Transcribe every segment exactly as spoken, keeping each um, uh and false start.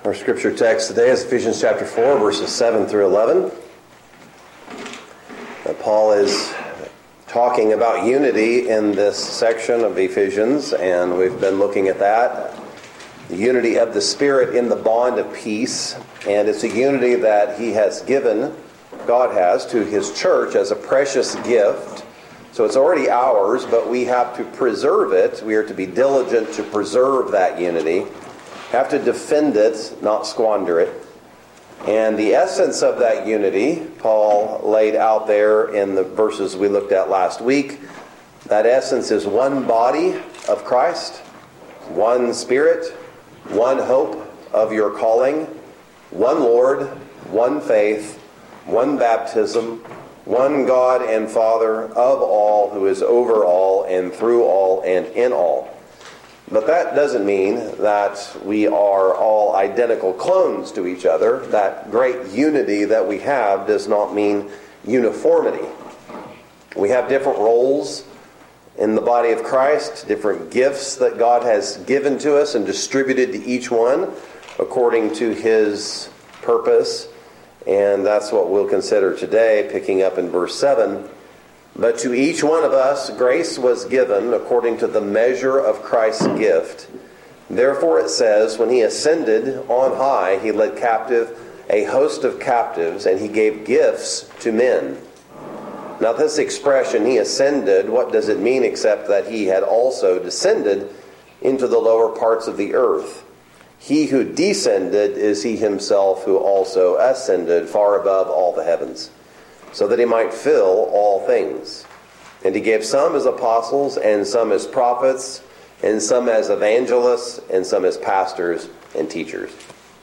Our scripture text today is Ephesians chapter four, verses seven through eleven. Now, Paul is talking about unity in this section of Ephesians, and we've been looking at that. The unity of the Spirit in the bond of peace, and it's a unity that He has given, God has, to His church as a precious gift. So it's already ours, but we have to preserve it. We are to be diligent to preserve that unity. Have to defend it, not squander it. And the essence of that unity, Paul laid out there in the verses we looked at last week. That essence is one body of Christ, one Spirit, one hope of your calling, one Lord, one faith, one baptism, one God and Father of all, who is over all and through all and in all. But that doesn't mean that we are all identical clones to each other. That great unity that we have does not mean uniformity. We have different roles in the body of Christ, different gifts that God has given to us and distributed to each one according to His purpose. And that's what we'll consider today, picking up in verse seven. But to each one of us grace was given according to the measure of Christ's gift. Therefore it says, when He ascended on high, He led captive a host of captives, and He gave gifts to men. Now this expression, He ascended, what does it mean except that He had also descended into the lower parts of the earth? He who descended is He Himself who also ascended far above all the heavens, so that He might fill all things. And He gave some as apostles, and some as prophets, and some as evangelists, and some as pastors and teachers.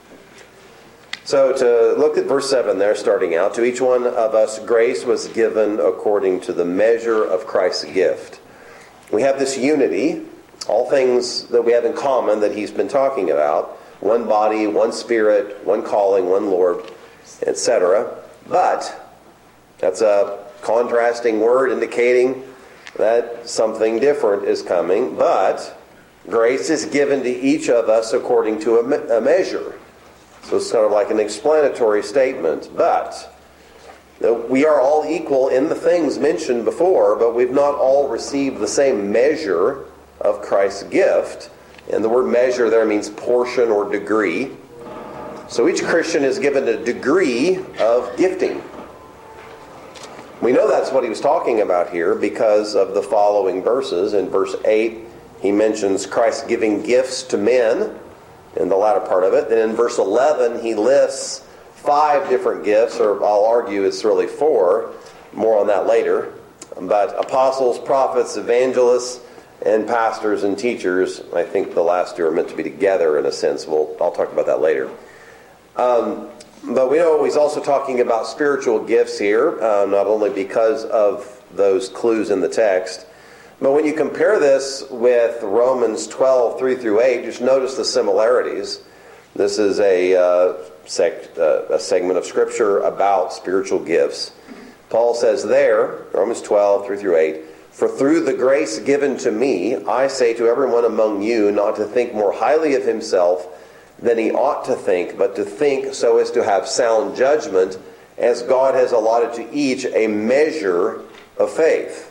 So to look at verse seven there, starting out, to each one of us grace was given according to the measure of Christ's gift. We have this unity, all things that we have in common that he's been talking about. One body, one Spirit, one calling, one Lord, et cetera. But that's a contrasting word indicating that something different is coming. But grace is given to each of us according to a, me- a measure. So it's kind of like an explanatory statement. But we are all equal in the things mentioned before, but we've not all received the same measure of Christ's gift. And the word measure there means portion or degree. So each Christian is given a degree of gifting. We know that's what he was talking about here because of the following verses. In verse eight, he mentions Christ giving gifts to men in the latter part of it. Then in verse eleven, he lists five different gifts, or I'll argue it's really four. More on that later. But apostles, prophets, evangelists, and pastors and teachers. I think the last two are meant to be together in a sense. We'll, I'll talk about that later. Um, but we know he's also talking about spiritual gifts here, uh, not only because of those clues in the text, but when you compare this with Romans twelve, three through eight, just notice the similarities. This is a, uh, sec, uh, a segment of Scripture about spiritual gifts. Paul says there, Romans twelve, three through eight, for through the grace given to me, I say to everyone among you not to think more highly of himself than he ought to think, but to think so as to have sound judgment, as God has allotted to each a measure of faith.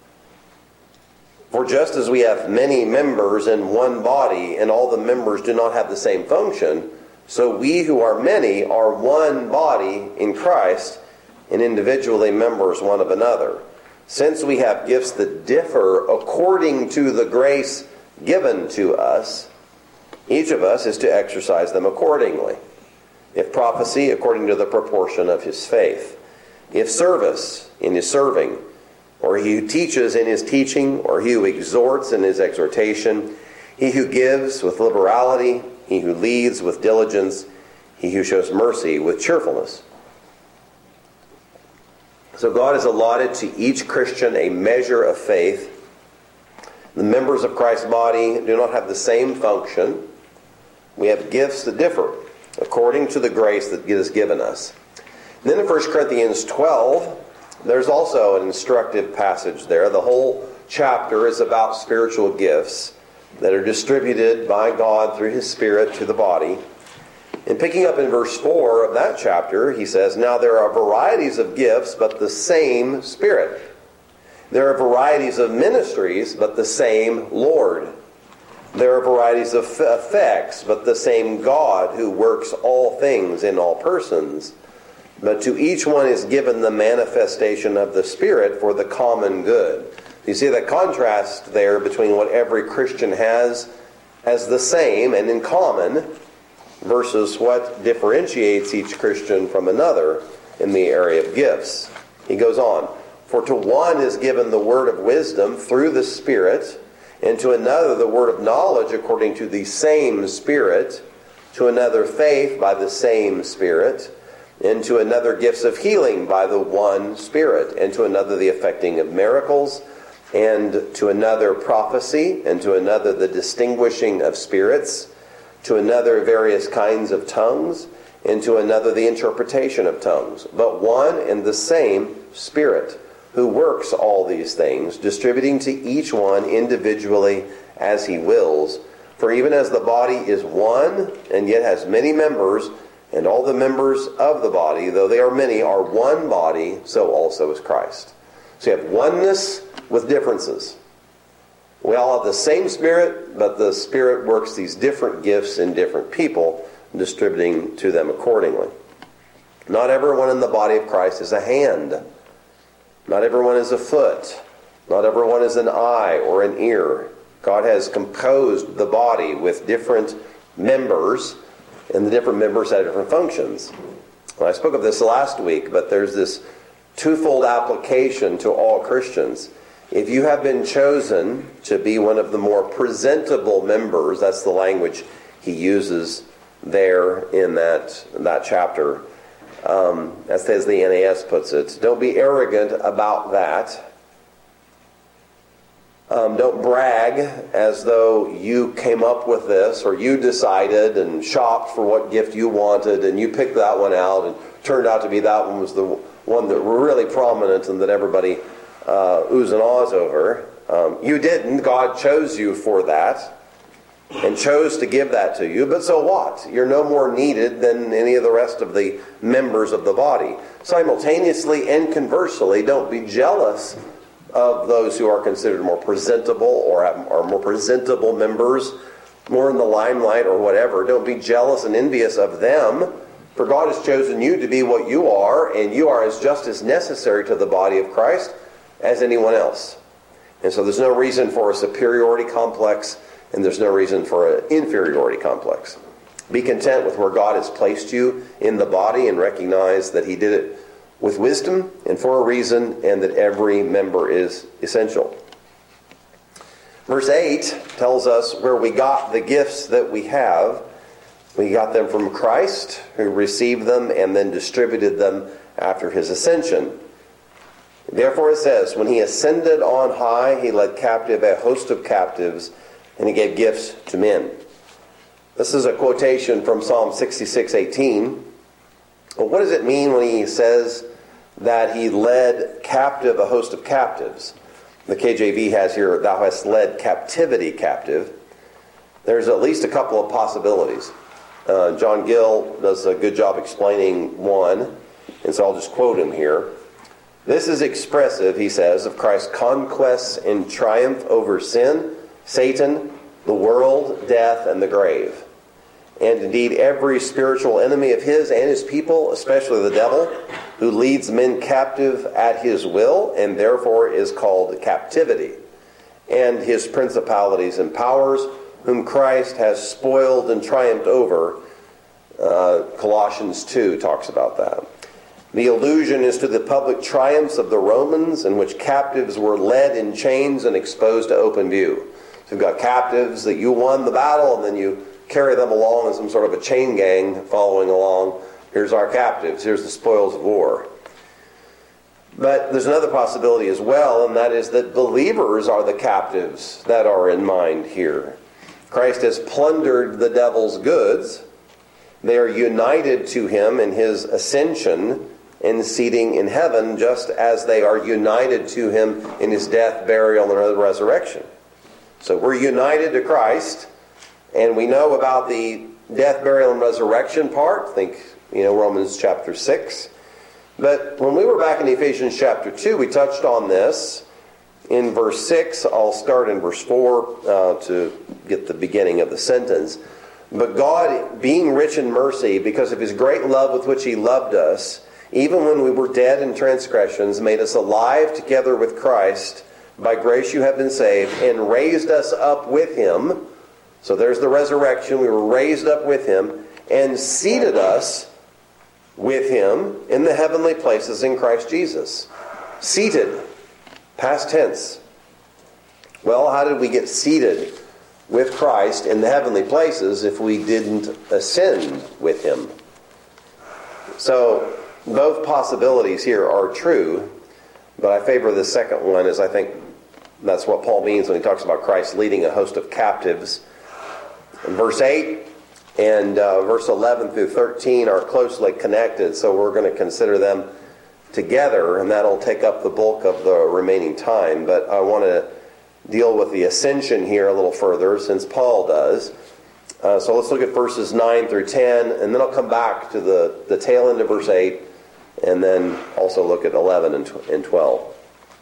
For just as we have many members in one body, and all the members do not have the same function, so we who are many are one body in Christ, and individually members one of another. Since we have gifts that differ according to the grace given to us, each of us is to exercise them accordingly. If prophecy, according to the proportion of his faith. If service, in his serving. Or he who teaches in his teaching. Or he who exhorts in his exhortation. He who gives with liberality. He who leads with diligence. He who shows mercy with cheerfulness. So God has allotted to each Christian a measure of faith. The members of Christ's body do not have the same function. We have gifts that differ according to the grace that is given us. And then in First Corinthians twelve, there's also an instructive passage there. The whole chapter is about spiritual gifts that are distributed by God through His Spirit to the body. And picking up in verse four of that chapter, he says, "Now there are varieties of gifts, but the same Spirit. There are varieties of ministries, but the same Lord. There are varieties of effects, but the same God who works all things in all persons. But to each one is given the manifestation of the Spirit for the common good." You see that contrast there between what every Christian has as the same and in common versus what differentiates each Christian from another in the area of gifts. He goes on, "For to one is given the word of wisdom through the Spirit, and to another the word of knowledge according to the same Spirit, to another faith by the same Spirit, and to another gifts of healing by the one Spirit, and to another the effecting of miracles, and to another prophecy, and to another the distinguishing of spirits, to another various kinds of tongues, and to another the interpretation of tongues. But one and the same Spirit, who works all these things, distributing to each one individually as he wills. For even as the body is one, and yet has many members, and all the members of the body, though they are many, are one body, so also is Christ." So you have oneness with differences. We all have the same Spirit, but the Spirit works these different gifts in different people, distributing to them accordingly. Not everyone in the body of Christ is a hand. Not everyone is a foot. Not everyone is an eye or an ear. God has composed the body with different members, and the different members have different functions. Well, I spoke of this last week, but there's this twofold application to all Christians. If you have been chosen to be one of the more presentable members, that's the language he uses there in that, in that chapter, um, as the N A S puts it. Don't be arrogant about that. Um, don't brag as though you came up with this, or you decided and shopped for what gift you wanted, and you picked that one out, and turned out to be that one was the one that were really prominent and that everybody uh, oohs and ahs over. Um, you didn't. God chose you for that and chose to give that to you. But so what? You're no more needed than any of the rest of the members of the body. Simultaneously and conversely, don't be jealous of those who are considered more presentable or have, are more presentable members, more in the limelight or whatever. Don't be jealous and envious of them, for God has chosen you to be what you are, and you are as just as necessary to the body of Christ as anyone else. And so there's no reason for a superiority complex, and there's no reason for an inferiority complex. Be content with where God has placed you in the body, and recognize that He did it with wisdom and for a reason, and that every member is essential. Verse eight tells us where we got the gifts that we have. We got them from Christ, who received them and then distributed them after His ascension. Therefore it says, when He ascended on high, He led captive a host of captives, and He gave gifts to men. This is a quotation from Psalm sixty-six eighteen. Well, what does it mean when He says that He led captive a host of captives? The K J V has here, "Thou hast led captivity captive." There's at least a couple of possibilities. Uh, John Gill does a good job explaining one, and so I'll just quote him here. "This is expressive," he says, "of Christ's conquests and triumph over sin, Satan, the world, death, and the grave. And indeed every spiritual enemy of His and His people, especially the devil, who leads men captive at His will, and therefore is called captivity. And his principalities and powers, whom Christ has spoiled and triumphed over." Uh, Colossians two talks about that. The allusion is to the public triumphs of the Romans, in which captives were led in chains and exposed to open view. So you've got captives that you won the battle, and then you carry them along in some sort of a chain gang following along. Here's our captives. Here's the spoils of war. But there's another possibility as well, and that is that believers are the captives that are in mind here. Christ has plundered the devil's goods. They are united to Him in His ascension and seating in heaven, just as they are united to Him in His death, burial, and resurrection. So we're united to Christ, and we know about the death, burial, and resurrection part. Think, you know, Romans chapter six. But when we were back in Ephesians chapter two, we touched on this. In verse six, I'll start in verse four uh, to get the beginning of the sentence. But God, being rich in mercy, because of His great love with which He loved us, even when we were dead in transgressions, made us alive together with Christ. By grace you have been saved, and raised us up with Him. So there's the resurrection. We were raised up with Him, and seated us with Him in the heavenly places in Christ Jesus. Seated. Past tense. Well, how did we get seated with Christ in the heavenly places if we didn't ascend with Him? So, both possibilities here are true, but I favor the second one, as I think that's what Paul means when he talks about Christ leading a host of captives. In verse eight and uh, verse eleven through thirteen are closely connected, so we're going to consider them together, and that'll take up the bulk of the remaining time. But I want to deal with the ascension here a little further, since Paul does. Uh, so let's look at verses nine through ten, and then I'll come back to the, the tail end of verse eight, and then also look at eleven and twelve.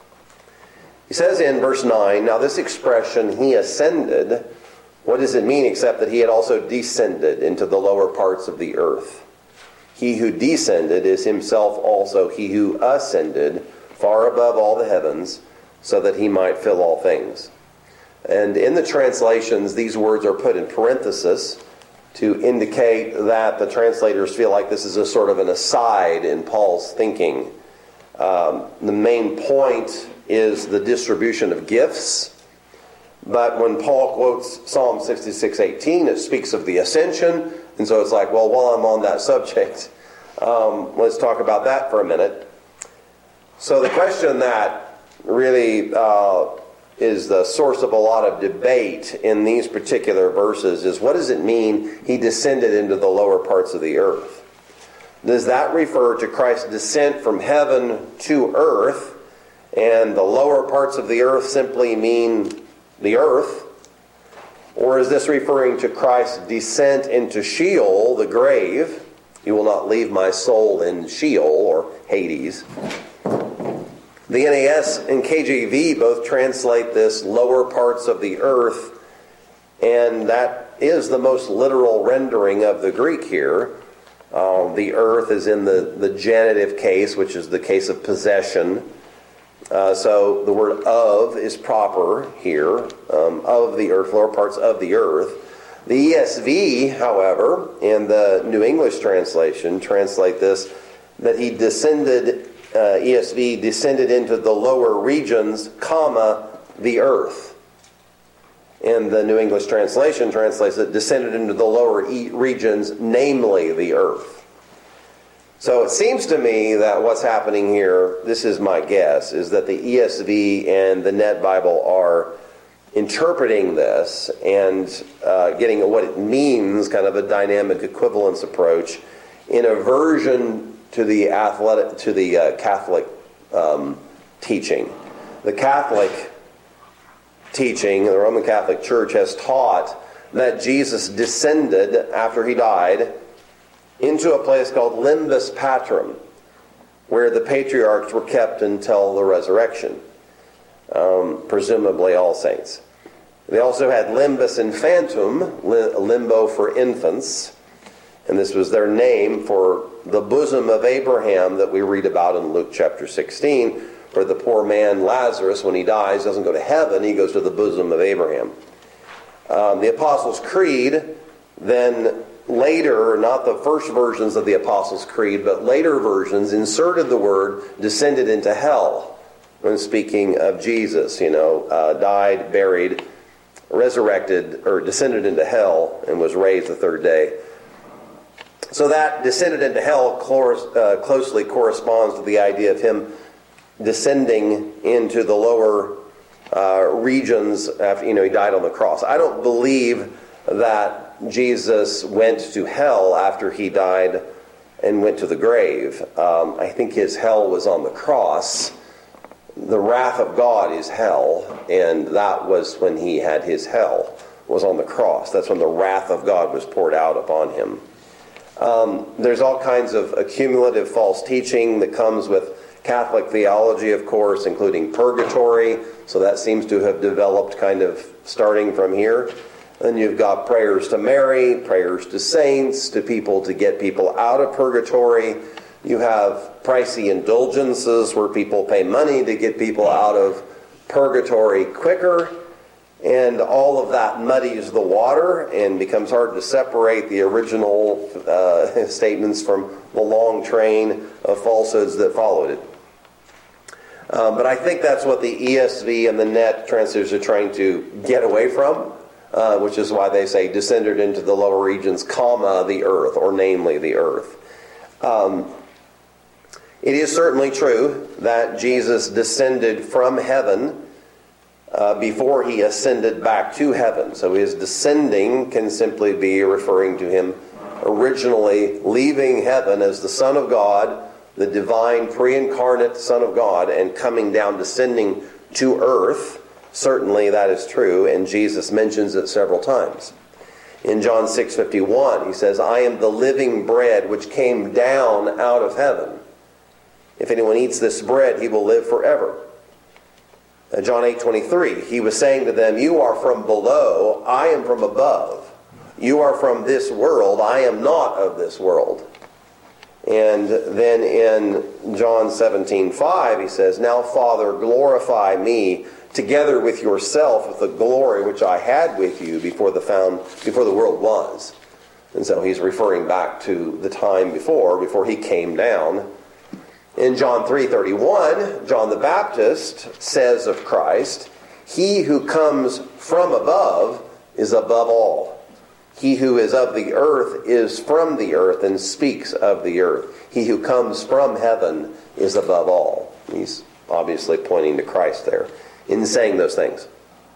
He says in verse nine, now this expression, He ascended, what does it mean except that He had also descended into the lower parts of the earth? He who descended is Himself also He who ascended far above all the heavens, so that He might fill all things. And in the translations, these words are put in parenthesis to indicate that the translators feel like this is a sort of an aside in Paul's thinking. Um, the main point is the distribution of gifts. But when Paul quotes Psalm sixty-six eighteen, it speaks of the ascension. And so it's like, well, while I'm on that subject, um, let's talk about that for a minute. So the question that really uh, is the source of a lot of debate in these particular verses is, what does it mean He descended into the lower parts of the earth? Does that refer to Christ's descent from heaven to earth, and the lower parts of the earth simply mean the earth? Or is this referring to Christ's descent into Sheol, the grave? You will not leave my soul in Sheol, or Hades. The N A S and K J V both translate this lower parts of the earth, and that is the most literal rendering of the Greek here. Uh, the earth is in the, the genitive case, which is the case of possession. Uh, so the word of is proper here, um, of the earth, lower parts of the earth. The E S V, however, and the New English translation translate this, that He descended, uh, E S V, descended into the lower regions, comma, the earth. And the New English translation translates it, descended into the lower e- regions, namely the earth. So it seems to me that what's happening here, this is my guess, is that the E S V and the Net Bible are interpreting this and uh, getting what it means, kind of a dynamic equivalence approach, in aversion to the athletic, to the uh, Catholic um, teaching. The Catholic teaching, the Roman Catholic Church has taught that Jesus descended after He died into a place called Limbus Patrum, where the patriarchs were kept until the resurrection, um, presumably all saints. They also had Limbus Infantum, limbo for infants, and this was their name for the bosom of Abraham that we read about in Luke chapter sixteen, where the poor man Lazarus, when he dies, doesn't go to heaven, he goes to the bosom of Abraham. Um, the Apostles' Creed then later, not the first versions of the Apostles' Creed, but later versions inserted the word descended into hell when speaking of Jesus, you know, uh, died, buried, resurrected, or descended into hell and was raised the third day. So that descended into hell uh, closely corresponds to the idea of Him descending into the lower uh, regions after, you know, He died on the cross. I don't believe that Jesus went to hell after He died and went to the grave. Um, I think His hell was on the cross. The wrath of God is hell, and that was when He had His hell, was on the cross. That's when the wrath of God was poured out upon him. Um, there's all kinds of accumulative false teaching that comes with Catholic theology, of course, including purgatory. So that seems to have developed kind of starting from here. Then you've got prayers to Mary, prayers to saints, to people to get people out of purgatory. You have pricey indulgences where people pay money to get people out of purgatory quicker. And all of that muddies the water and becomes hard to separate the original uh, statements from the long train of falsehoods that followed it. Um, but I think that's what the E S V and the Net translators are trying to get away from, uh, which is why they say descended into the lower regions, comma, the earth, or namely the earth. Um, it is certainly true that Jesus descended from heaven Uh, before he ascended back to heaven. So his descending can simply be referring to him originally leaving heaven as the Son of God, the divine pre-incarnate Son of God, and coming down, descending to earth. Certainly that is true, and Jesus mentions it several times. In John six fifty-one, he says, I am the living bread which came down out of heaven. If anyone eats this bread, he will live forever. John eight twenty-three, he was saying to them, you are from below, I am from above. You are from this world, I am not of this world. And then in John seventeen five, he says, now Father, glorify me together with yourself with the glory which I had with you before the found before the world was. And so he's referring back to the time before, before he came down. In John three thirty-one, John the Baptist says of Christ, he who comes from above is above all. He who is of the earth is from the earth and speaks of the earth. He who comes from heaven is above all. He's obviously pointing to Christ there in saying those things.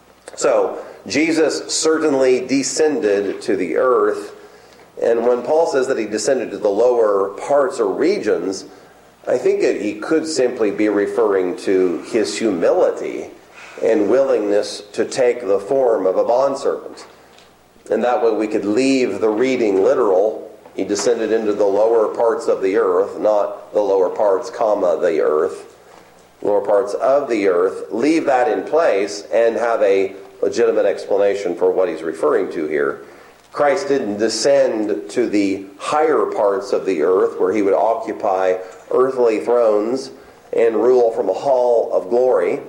So, Jesus certainly descended to the earth. And when Paul says that he descended to the lower parts or regions, I think that he could simply be referring to his humility and willingness to take the form of a bondservant. And that way we could leave the reading literal. He descended into the lower parts of the earth, not the lower parts, comma, the earth. Lower parts of the earth. Leave that in place and have a legitimate explanation for what he's referring to here. Christ didn't descend to the higher parts of the earth where he would occupy earthly thrones and rule from a hall of glory.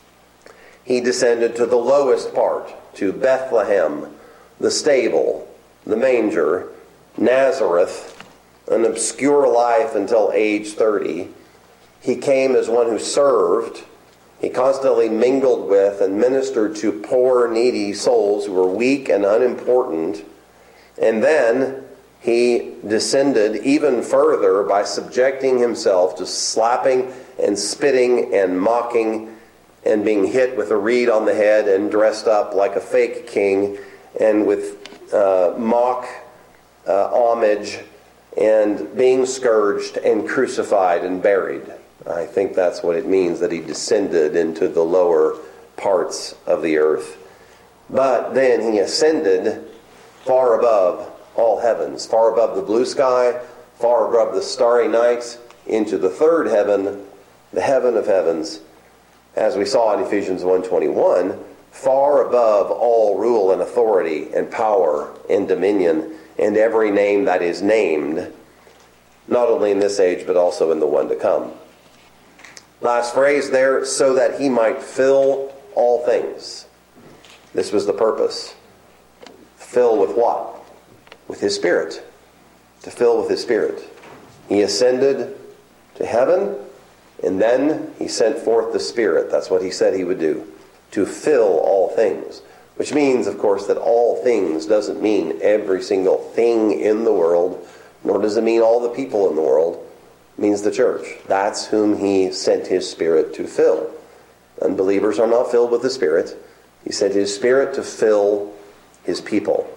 He descended to the lowest part, to Bethlehem, the stable, the manger, Nazareth, an obscure life until age thirty. He came as one who served. He constantly mingled with and ministered to poor, needy souls who were weak and unimportant. And then he descended even further by subjecting himself to slapping and spitting and mocking and being hit with a reed on the head and dressed up like a fake king and with uh, mock uh, homage and being scourged and crucified and buried. I think that's what it means that he descended into the lower parts of the earth. But then he ascended far above all heavens, far above the blue sky, far above the starry night, into the third heaven, the heaven of heavens, as we saw in Ephesians one twenty-one, far above all rule and authority and power and dominion and every name that is named, not only in this age but also in the one to come. Last phrase there, so that he might fill all things. This was the purpose. Fill with what? With his Spirit. To fill with his Spirit. He ascended to heaven, and then he sent forth the Spirit. That's what he said he would do. To fill all things. Which means, of course, that all things doesn't mean every single thing in the world, nor does it mean all the people in the world. It means the church. That's whom he sent his Spirit to fill. Unbelievers are not filled with the Spirit. He sent his Spirit to fill his people.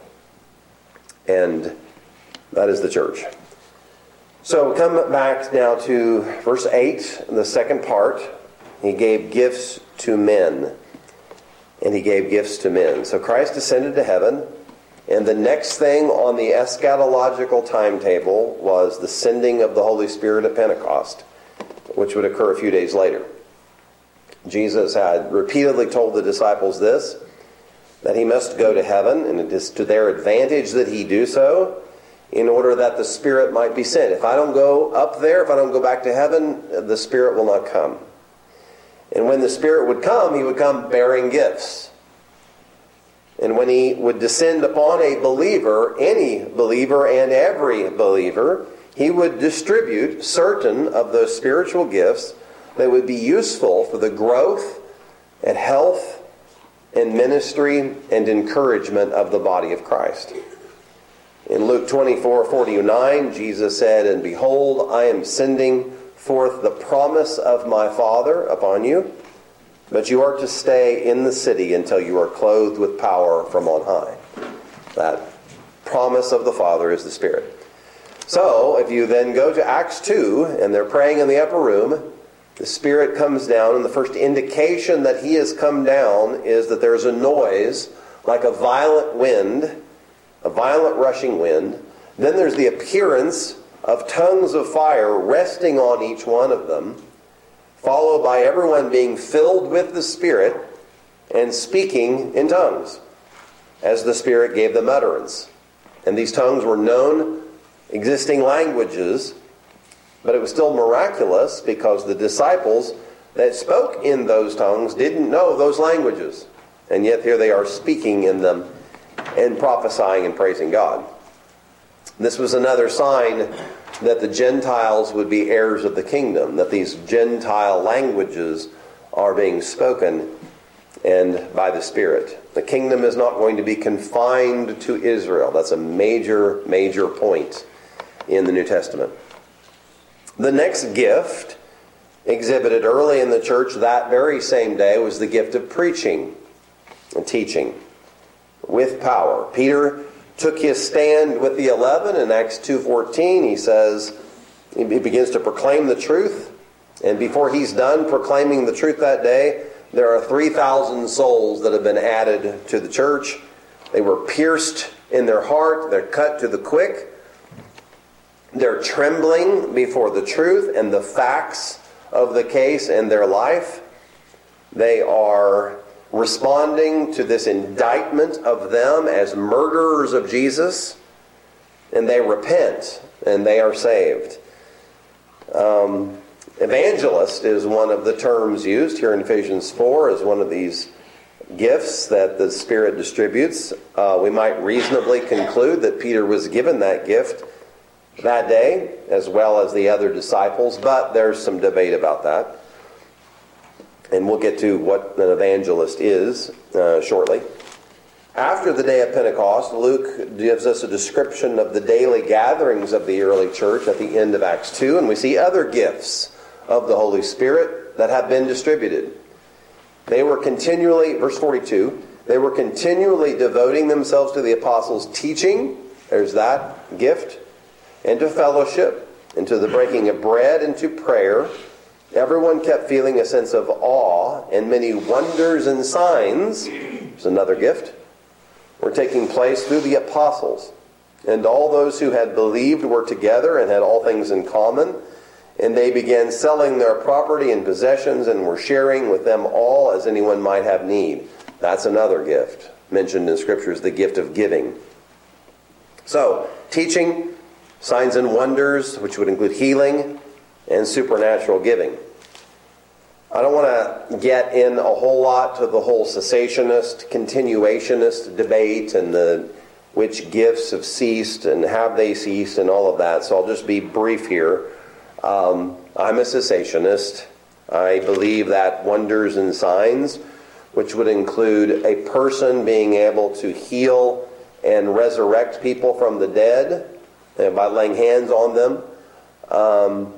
And that is the church. So come back now to verse eight, the second part. He gave gifts to men. and he gave gifts to men. So Christ ascended to heaven, and the next thing on the eschatological timetable was the sending of the Holy Spirit at Pentecost, which would occur a few days later. Jesus had repeatedly told the disciples this, that he must go to heaven, and it is to their advantage that he do so, in order that the Spirit might be sent. If I don't go up there, if I don't go back to heaven, the Spirit will not come. And when the Spirit would come, he would come bearing gifts. And when he would descend upon a believer, any believer and every believer, he would distribute certain of those spiritual gifts that would be useful for the growth and health and ministry and encouragement of the body of Christ. In Luke twenty-four forty-nine, Jesus said, "And behold, I am sending forth the promise of my Father upon you, but you are to stay in the city until you are clothed with power from on high." That promise of the Father is the Spirit. So, if you then go to Acts two, and they're praying in the upper room, the Spirit comes down, and the first indication that he has come down is that there's a noise like a violent wind, a violent rushing wind. Then there's the appearance of tongues of fire resting on each one of them, followed by everyone being filled with the Spirit and speaking in tongues, as the Spirit gave them utterance. And these tongues were known existing languages, but it was still miraculous because the disciples that spoke in those tongues didn't know those languages. And yet here they are speaking in them and prophesying and praising God. This was another sign that the Gentiles would be heirs of the kingdom, that these Gentile languages are being spoken and by the Spirit. The kingdom is not going to be confined to Israel. That's a major, major point in the New Testament. The next gift exhibited early in the church that very same day was the gift of preaching and teaching with power. Peter took his stand with the eleven in Acts two fourteen. He says, he begins to proclaim the truth, and before he's done proclaiming the truth that day, there are three thousand souls that have been added to the church. They were pierced in their heart. They're cut to the quick. They're trembling before the truth and the facts of the case in their life. They are responding to this indictment of them as murderers of Jesus, and they repent and they are saved. Um, evangelist is one of the terms used here in Ephesians four as one of these gifts that the Spirit distributes. Uh, we might reasonably conclude that Peter was given that gift that day, as well as the other disciples, but there's some debate about that. And we'll get to what an evangelist is uh, shortly. After the day of Pentecost, Luke gives us a description of the daily gatherings of the early church at the end of Acts two, and we see other gifts of the Holy Spirit that have been distributed. They were continually, verse forty-two, they were continually devoting themselves to the apostles' teaching, there's that gift, and to fellowship, and to the breaking of bread, and to prayer. Everyone kept feeling a sense of awe, and many wonders and signs, there's another gift, were taking place through the apostles. And all those who had believed were together and had all things in common. And they began selling their property and possessions and were sharing with them all as anyone might have need. That's another gift mentioned in Scripture, is the gift of giving. So, teaching, signs and wonders, which would include healing, and supernatural giving. I don't want to get in a whole lot to the whole cessationist, continuationist debate and the which gifts have ceased and have they ceased and all of that, so I'll just be brief here. Um, I'm a cessationist. I believe that wonders and signs, which would include a person being able to heal and resurrect people from the dead by laying hands on them, um,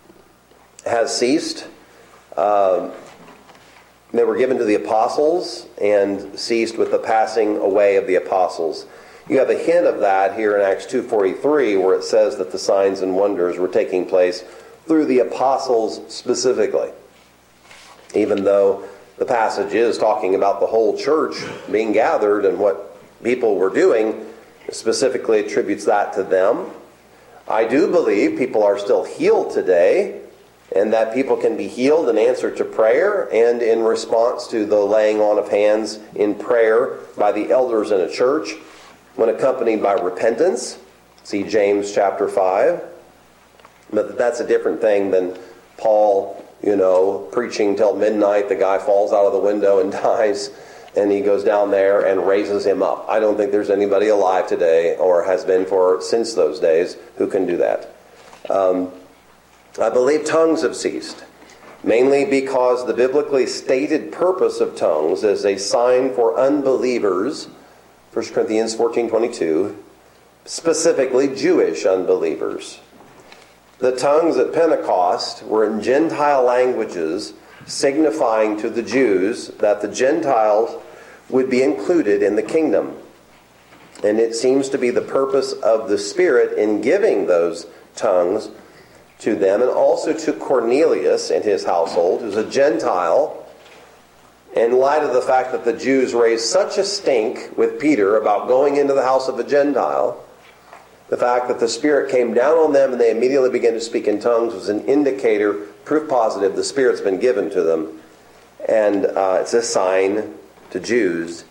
has ceased. Uh, they were given to the apostles and ceased with the passing away of the apostles. You have a hint of that here in Acts two forty-three, where it says that the signs and wonders were taking place through the apostles specifically, even though the passage is talking about the whole church being gathered, and what people were doing specifically attributes that to them. I do believe people are still healed today, and that people can be healed in answer to prayer and in response to the laying on of hands in prayer by the elders in a church when accompanied by repentance. See James chapter five. But that's a different thing than Paul, you know, preaching till midnight. The guy falls out of the window and dies, and he goes down there and raises him up. I don't think there's anybody alive today, or has been for since those days, who can do that. Um, I believe tongues have ceased, mainly because the biblically stated purpose of tongues is a sign for unbelievers, First Corinthians fourteen twenty-two, specifically Jewish unbelievers. The tongues at Pentecost were in Gentile languages, signifying to the Jews that the Gentiles would be included in the kingdom. And it seems to be the purpose of the Spirit in giving those tongues to them, and also to Cornelius and his household, who's a Gentile, in light of the fact that the Jews raised such a stink with Peter about going into the house of a Gentile. The fact that the Spirit came down on them and they immediately began to speak in tongues was an indicator, proof positive, the Spirit's been given to them. And uh, it's a sign to Jews.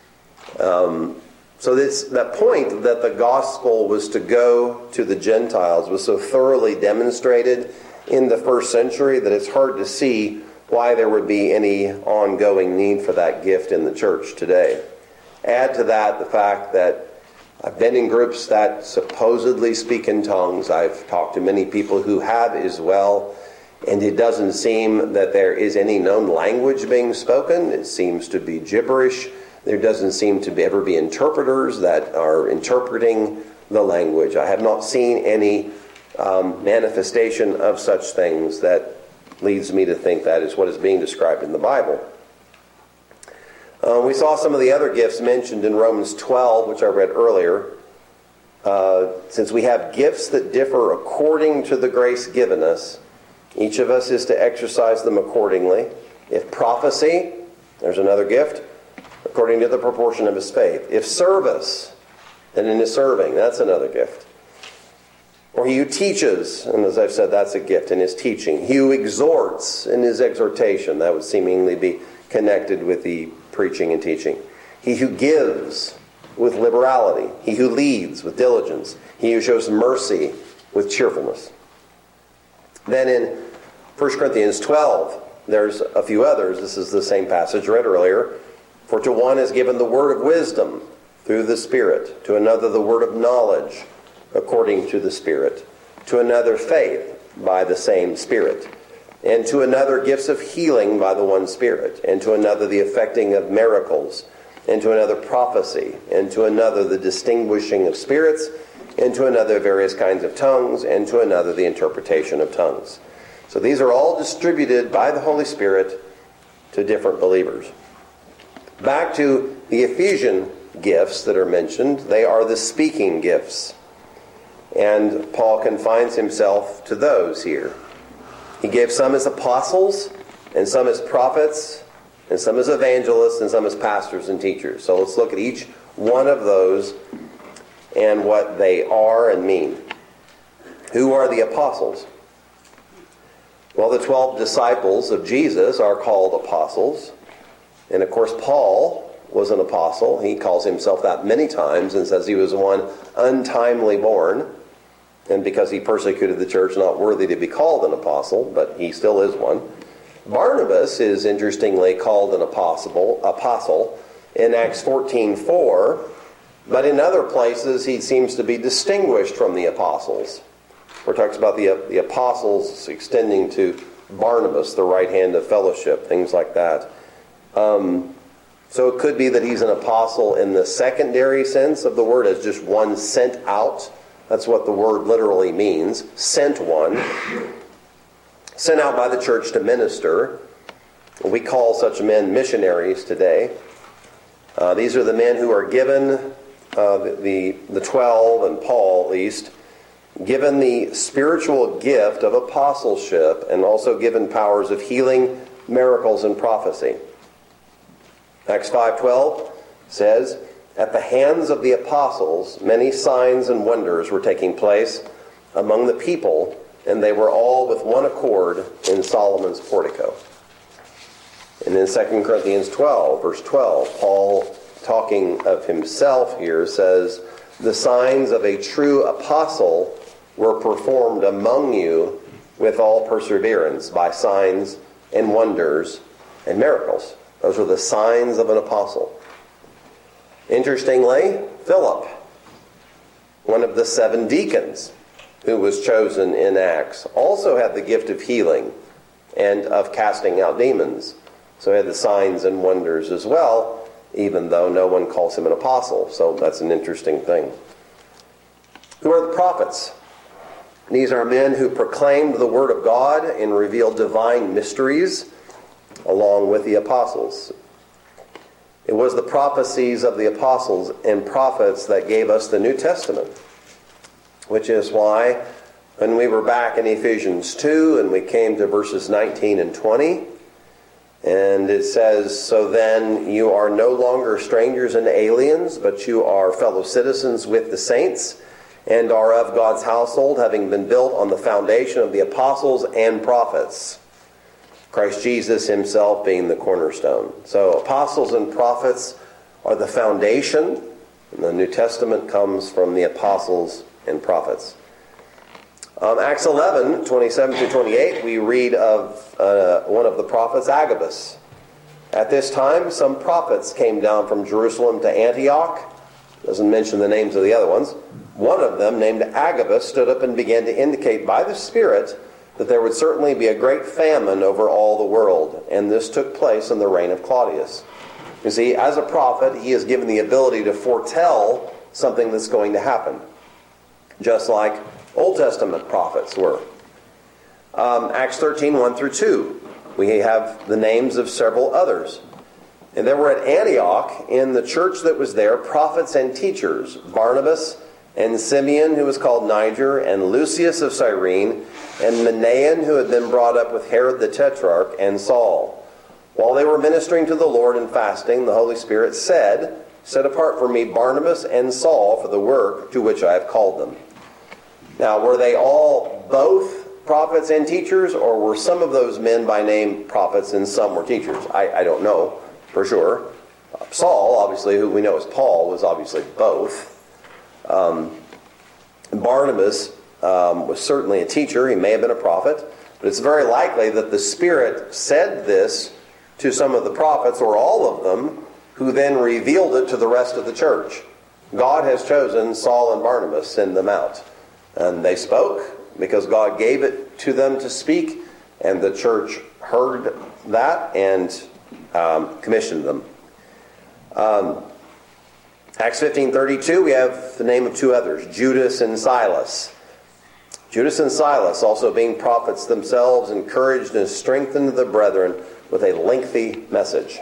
Um, so this, that point that the gospel was to go to the Gentiles was so thoroughly demonstrated in the first century that it's hard to see why there would be any ongoing need for that gift in the church today. Add to that the fact that I've been in groups that supposedly speak in tongues. I've talked to many people who have as well, and it doesn't seem that there is any known language being spoken. It seems to be gibberish. There doesn't seem to be, ever be interpreters that are interpreting the language. I have not seen any um, manifestation of such things that leads me to think that is what is being described in the Bible. Uh, we saw some of the other gifts mentioned in Romans twelve, which I read earlier. Uh, since we have gifts that differ according to the grace given us, each of us is to exercise them accordingly. If prophecy, there's another gift, according to the proportion of his faith. If service, then in his serving, that's another gift. Or he who teaches, and as I've said, that's a gift in his teaching. He who exhorts in his exhortation, that would seemingly be connected with the preaching and teaching. He who gives with liberality. He who leads with diligence. He who shows mercy with cheerfulness. Then in First Corinthians twelve, there's a few others. This is the same passage read earlier. For to one is given the word of wisdom through the Spirit, to another the word of knowledge according to the Spirit, to another faith by the same Spirit, and to another gifts of healing by the one Spirit, and to another the effecting of miracles, and to another prophecy, and to another the distinguishing of spirits, and to another various kinds of tongues, and to another the interpretation of tongues. So these are all distributed by the Holy Spirit to different believers. Back to the Ephesian gifts that are mentioned, they are the speaking gifts. And Paul confines himself to those here. He gave some as apostles, and some as prophets, and some as evangelists, and some as pastors and teachers. So let's look at each one of those and what they are and mean. Who are the apostles? Well, the twelve disciples of Jesus are called apostles. And of course, Paul was an apostle. He calls himself that many times and says he was one untimely born. And because he persecuted the church, not worthy to be called an apostle, but he still is one. Barnabas is interestingly called an apostle, apostle in Acts fourteen four, but in other places he seems to be distinguished from the apostles. Where it talks about the, the apostles extending to Barnabas, the right hand of fellowship, things like that. Um, so it could be that he's an apostle in the secondary sense of the word, as just one sent out. That's what the word literally means. Sent one. Sent out by the church to minister. We call such men missionaries today. Uh, these are the men who are given, uh, the, the, the twelve, and Paul at least, given the spiritual gift of apostleship and also given powers of healing, miracles, and prophecy. Acts five twelve says, "At the hands of the apostles, many signs and wonders were taking place among the people, and they were all with one accord in Solomon's portico." And in Second Corinthians twelve, verse twelve, Paul, talking of himself here, says, "The signs of a true apostle were performed among you with all perseverance by signs and wonders and miracles." Those are the signs of an apostle. Interestingly, Philip, one of the seven deacons who was chosen in Acts, also had the gift of healing and of casting out demons. So he had the signs and wonders as well, even though no one calls him an apostle. So that's an interesting thing. Who are the prophets? These are men who proclaimed the word of God and revealed divine mysteries along with the apostles. It was the prophecies of the apostles and prophets that gave us the New Testament, which is why when we were back in Ephesians two and we came to verses nineteen and twenty, and it says, "So then you are no longer strangers and aliens, but you are fellow citizens with the saints, and are of God's household, having been built on the foundation of the apostles and prophets, Christ Jesus himself being the cornerstone." So apostles and prophets are the foundation, and the New Testament comes from the apostles and prophets. Um, Acts eleven, twenty-seven through twenty-eight, we read of uh, one of the prophets, Agabus. "At this time, some prophets came down from Jerusalem to Antioch." Doesn't mention the names of the other ones. "One of them, named Agabus, stood up and began to indicate by the Spirit that there would certainly be a great famine over all the world. And this took place in the reign of Claudius." You see, as a prophet, he is given the ability to foretell something that's going to happen, just like Old Testament prophets were. Um, Acts thirteen, one through two. We have the names of several others. "And there were at Antioch, in the church that was there, prophets and teachers, Barnabas and Simeon, who was called Niger, and Lucius of Cyrene, and Manaen, who had been brought up with Herod the Tetrarch, and Saul. While they were ministering to the Lord and fasting, the Holy Spirit said, 'Set apart for me Barnabas and Saul for the work to which I have called them.'" Now, were they all both prophets and teachers, or were some of those men by name prophets and some were teachers? I, I don't know for sure. Saul, obviously, who we know as Paul, was obviously both. Um, Barnabas um, was certainly a teacher. He may have been a prophet. But it's very likely that the Spirit said this to some of the prophets, or all of them, who then revealed it to the rest of the church. God has chosen Saul and Barnabas, send them out. And they spoke because God gave it to them to speak, and the church heard that and um, commissioned them. Um, Acts fifteen thirty-two, we have the name of two others, Judas and Silas. Judas and Silas, also being prophets themselves, encouraged and strengthened the brethren with a lengthy message.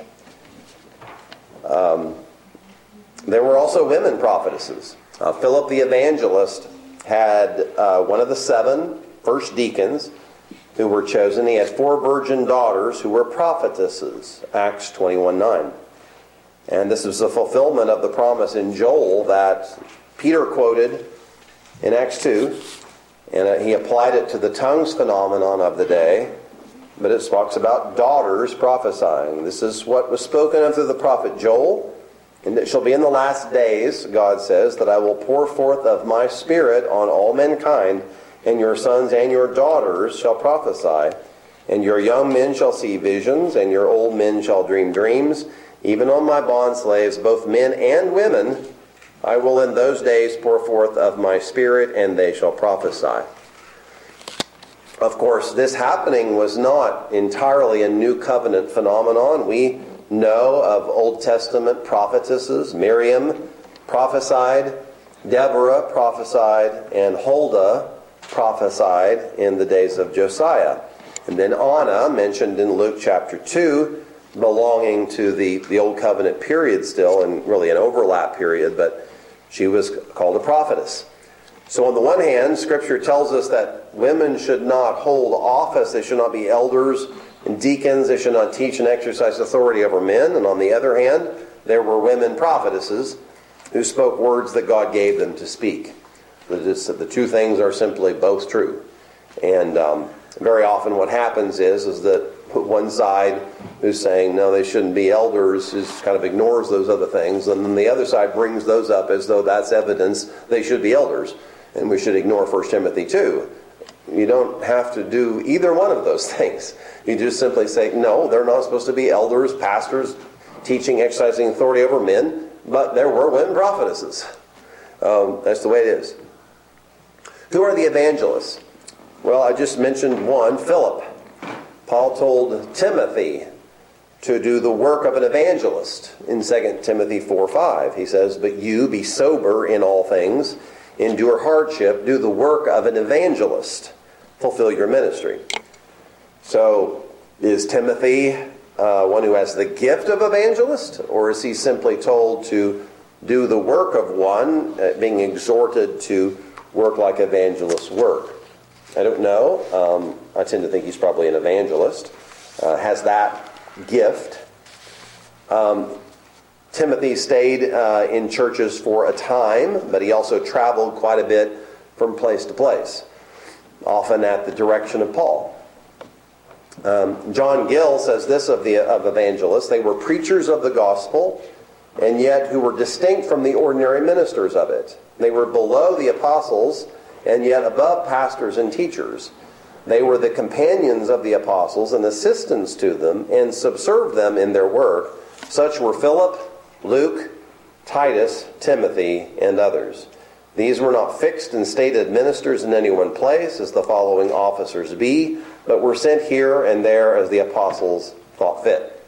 Um, there were also women prophetesses. Uh, Philip the evangelist had uh, one of the seven first deacons who were chosen. He had four virgin daughters who were prophetesses, Acts twenty-one nine. And this is the fulfillment of the promise in Joel that Peter quoted in Acts two. And uh, he applied it to the tongues phenomenon of the day. But it talks about daughters prophesying. This is what was spoken of through the prophet Joel. "And it shall be in the last days," God says, "that I will pour forth of my Spirit on all mankind, and your sons and your daughters shall prophesy. And your young men shall see visions, and your old men shall dream dreams. Even on my bondslaves, both men and women, I will in those days pour forth of my Spirit, and they shall prophesy." Of course, this happening was not entirely a new covenant phenomenon. We know of Old Testament prophetesses. Miriam prophesied, Deborah prophesied, and Huldah prophesied in the days of Josiah. And then Anna, mentioned in Luke chapter two, belonging to the, the Old Covenant period still, and really an overlap period, but she was called a prophetess. So on the one hand, Scripture tells us that women should not hold office, they should not be elders, And deacons, they should not teach and exercise authority over men. And on the other hand, there were women prophetesses who spoke words that God gave them to speak. The two things are simply both true. And um, very often what happens is, is that one side who's saying, no, they shouldn't be elders, is kind of ignores those other things. And then the other side brings those up as though that's evidence they should be elders. And we should ignore First Timothy two. You don't have to do either one of those things. You just simply say, no, they're not supposed to be elders, pastors, teaching, exercising authority over men. But there were women prophetesses. Um, that's the way it is. Who are the evangelists? Well, I just mentioned one, Philip. Paul told Timothy to do the work of an evangelist in Second Timothy four five. He says, but you be sober in all things, endure hardship, do the work of an evangelist, fulfill your ministry. So, is Timothy uh, one who has the gift of evangelist, or is he simply told to do the work of one, uh, being exhorted to work like evangelists work? I don't know. Um, I tend to think he's probably an evangelist, uh, has that gift. Um, Timothy stayed uh, in churches for a time, but he also traveled quite a bit from place to place, often at the direction of Paul. Um, John Gill says this of the of evangelists: they were preachers of the gospel, and yet who were distinct from the ordinary ministers of it. They were below the apostles, and yet above pastors and teachers. They were the companions of the apostles and assistants to them, and subserved them in their work. Such were Philip, Luke, Titus, Timothy, and others. These were not fixed and stated ministers in any one place, as the following officers be, but were sent here and there as the apostles thought fit.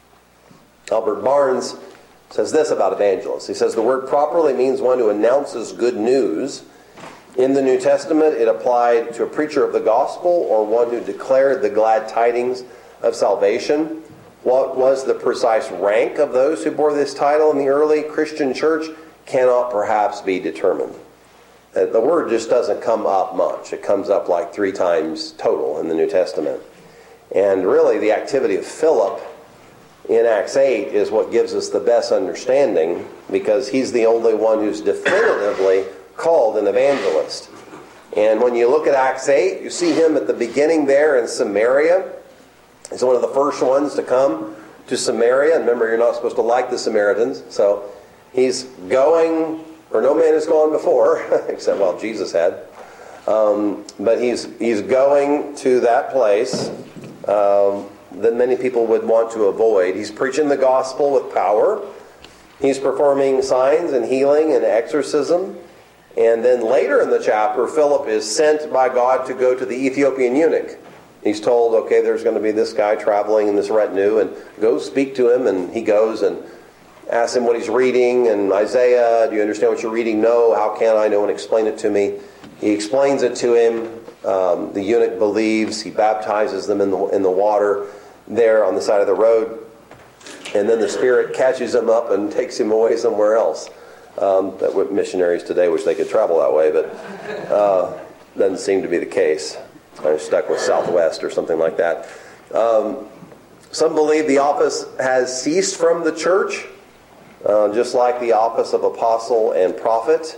Albert Barnes says this about evangelists. He says, the word properly means one who announces good news. In the New Testament, it applied to a preacher of the gospel or one who declared the glad tidings of salvation. What was the precise rank of those who bore this title in the early Christian church cannot perhaps be determined. The word just doesn't come up much. It comes up like three times total in the New Testament. And really, the activity of Philip in Acts eight is what gives us the best understanding, because he's the only one who's definitively called an evangelist. And when you look at Acts eight, you see him at the beginning there in Samaria. He's one of the first ones to come to Samaria. And remember, you're not supposed to like the Samaritans. So he's going, where no man has gone before, except, well, Jesus had. Um, but he's he's going to that place um, that many people would want to avoid. He's preaching the gospel with power. He's performing signs and healing and exorcism. And then later in the chapter, Philip is sent by God to go to the Ethiopian eunuch. He's told, okay, there's going to be this guy traveling in this retinue, and go speak to him. And he goes and asks him what he's reading. And Isaiah, do you understand what you're reading? No. How can I? No one explain it to me. He explains it to him. Um, the eunuch believes. He baptizes them in the in the water there on the side of the road. And then the Spirit catches him up and takes him away somewhere else. Um, that with missionaries today wish they could travel that way, but uh, doesn't seem to be the case. I'm stuck with Southwest or something like that. Um, some believe the office has ceased from the church, uh, just like the office of apostle and prophet,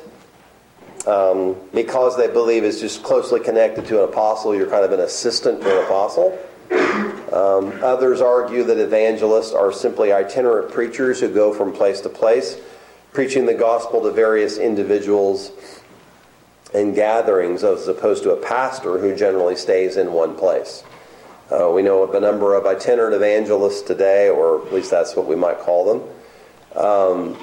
um, because they believe it's just closely connected to an apostle. You're kind of an assistant to an apostle. Um, others argue that evangelists are simply itinerant preachers who go from place to place, preaching the gospel to various individuals and gatherings, as opposed to a pastor who generally stays in one place. Uh, we know of a number of itinerant evangelists today, or at least that's what we might call them. Um,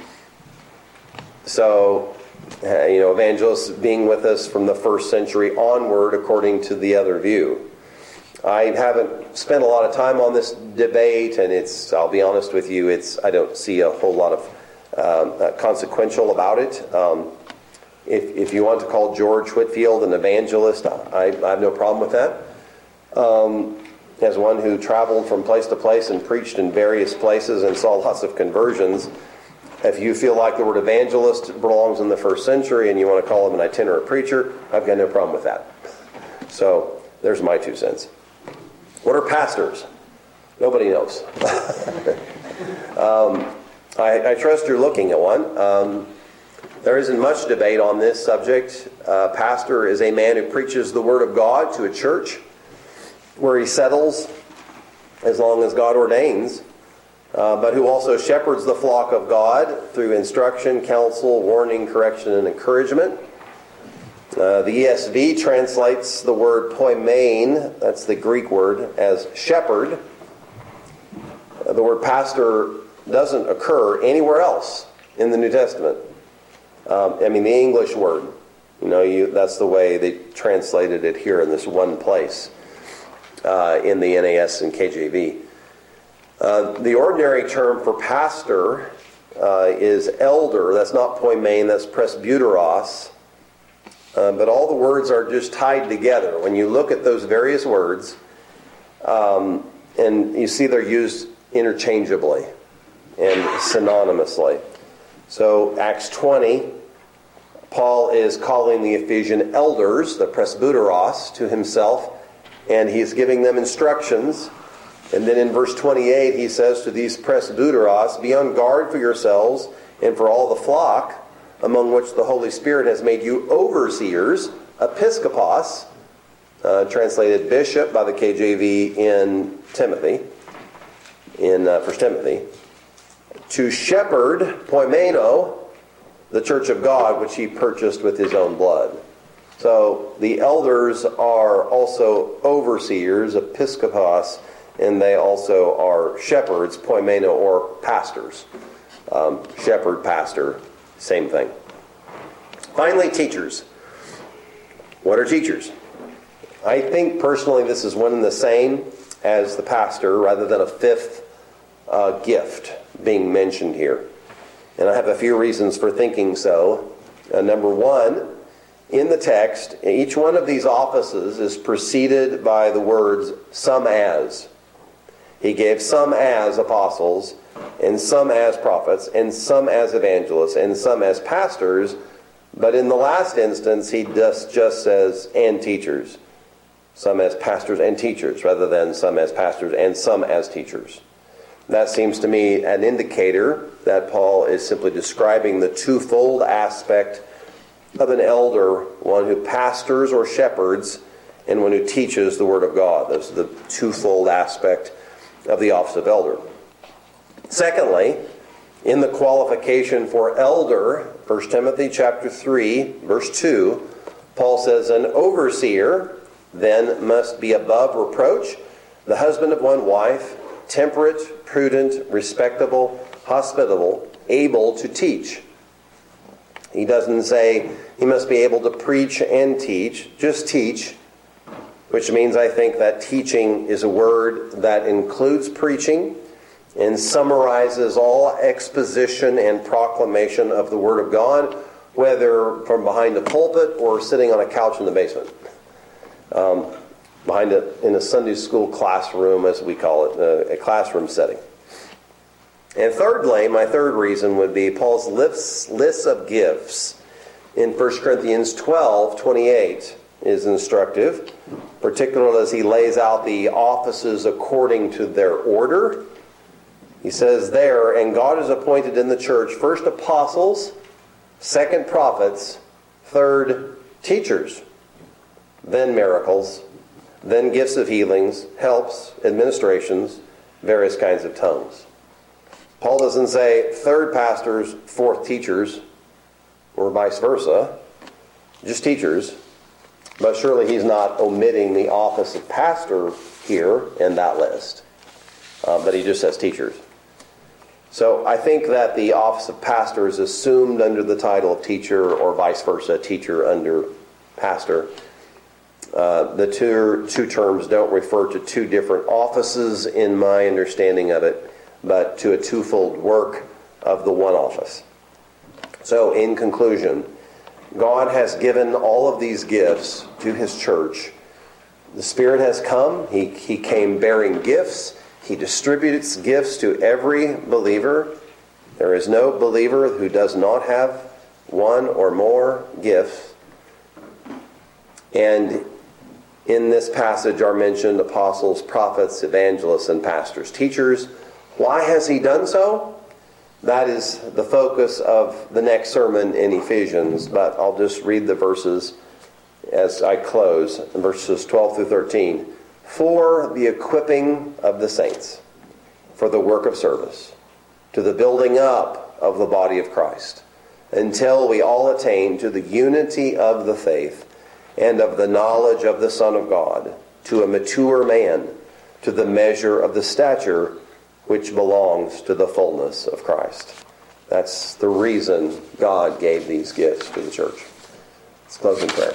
so, uh, you know, evangelists being with us from the first century onward, according to the other view. I haven't spent a lot of time on this debate, and it's, I'll be honest with you, it's I don't see a whole lot of Um, uh, consequential about it. Um, if, if you want to call George Whitefield an evangelist, I, I have no problem with that. Um, as one who traveled from place to place and preached in various places and saw lots of conversions, if you feel like the word evangelist belongs in the first century and you want to call him an itinerant preacher, I've got no problem with that. So there's my two cents. What are pastors? Nobody knows. um, I, I trust you're looking at one. Um, there isn't much debate on this subject. Uh, pastor is a man who preaches the Word of God to a church where he settles as long as God ordains, uh, but who also shepherds the flock of God through instruction, counsel, warning, correction, and encouragement. Uh, the E S V translates the word poimen, that's the Greek word, as shepherd. Uh, the word pastor doesn't occur anywhere else in the New Testament. Um, I mean, the English word, you know, you, that's the way they translated it here in this one place uh, in the N A S and K J V. Uh, the ordinary term for pastor uh, is elder. That's not poimen, that's presbyteros. Uh, but all the words are just tied together. When you look at those various words, um, and you see they're used interchangeably and synonymously. So Acts twenty, Paul is calling the Ephesian elders, the presbyteros, to himself, and he's giving them instructions. And then in verse twenty-eight, he says to these presbyteros, "Be on guard for yourselves and for all the flock, among which the Holy Spirit has made you overseers," episkopos, uh, translated bishop by the K J V in Timothy, in uh, First Timothy, "to shepherd," poimeno, "the church of God, which he purchased with his own blood." So the elders are also overseers, episkopos, and they also are shepherds, poimeno, or pastors. Um, shepherd, pastor, same thing. Finally, teachers. What are teachers? I think personally this is one and the same as the pastor, rather than a fifth uh, gift being mentioned here. And I have a few reasons for thinking so. Uh, number one, in the text, each one of these offices is preceded by the words "some as." He gave some as apostles, and some as prophets, and some as evangelists, and some as pastors. But in the last instance, he just, just says, "and teachers." Some as pastors and teachers, rather than some as pastors and some as teachers. That seems to me an indicator that Paul is simply describing the twofold aspect of an elder, one who pastors or shepherds, and one who teaches the Word of God. Those are the twofold aspect of the office of elder. Secondly, in the qualification for elder, First Timothy chapter three, verse two, Paul says, "An overseer then must be above reproach, the husband of one wife, temperate, prudent, respectable, hospitable, able to teach." He doesn't say he must be able to preach and teach, just teach, which means I think that teaching is a word that includes preaching and summarizes all exposition and proclamation of the Word of God, whether from behind a pulpit or sitting on a couch in the basement. Um, behind a, in a Sunday school classroom, as we call it, a, a classroom setting. And thirdly, my third reason would be Paul's list, list of gifts in First Corinthians twelve twenty-eight is instructive, particularly as he lays out the offices according to their order. He says there, "And God has appointed in the church first apostles, second prophets, third teachers, then miracles, then gifts of healings, helps, administrations, various kinds of tongues." Paul doesn't say third pastors, fourth teachers, or vice versa, just teachers. But surely he's not omitting the office of pastor here in that list. Uh, but he just says teachers. So I think that the office of pastor is assumed under the title of teacher, or vice versa, teacher under pastor. Uh, the two, two terms don't refer to two different offices in my understanding of it, but to a twofold work of the one office. So in conclusion, God has given all of these gifts to His church. The Spirit has come. He, he came bearing gifts. He distributes gifts to every believer. There is no believer who does not have one or more gifts. And in this passage are mentioned apostles, prophets, evangelists, and pastors, teachers. Why has he done so? That is the focus of the next sermon in Ephesians, but I'll just read the verses as I close, verses twelve through thirteen. For the equipping of the saints, for the work of service, to the building up of the body of Christ, until we all attain to the unity of the faith and of the knowledge of the Son of God, to a mature man, to the measure of the stature which belongs to the fullness of Christ. That's the reason God gave these gifts to the church. Let's close in prayer.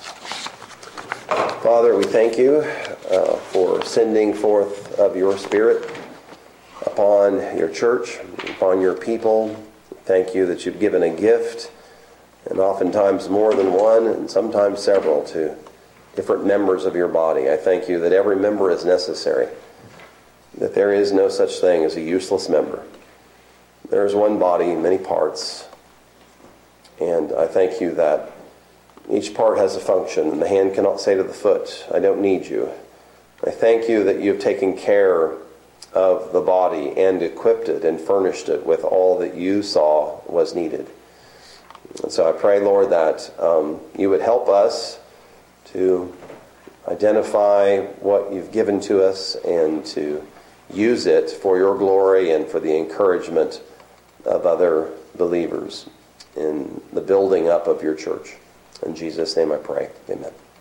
Father, we thank you uh, for sending forth of your Spirit upon your church, upon your people. Thank you that you've given a gift, and oftentimes more than one, and sometimes several, to different members of your body. I thank you that every member is necessary, that there is no such thing as a useless member. There is one body, many parts, and I thank you that each part has a function, and the hand cannot say to the foot, I don't need you. I thank you that you've taken care of the body and equipped it and furnished it with all that you saw was needed. And so I pray, Lord, that um, you would help us to identify what you've given to us and to use it for your glory and for the encouragement of other believers in the building up of your church. In Jesus' name I pray. Amen.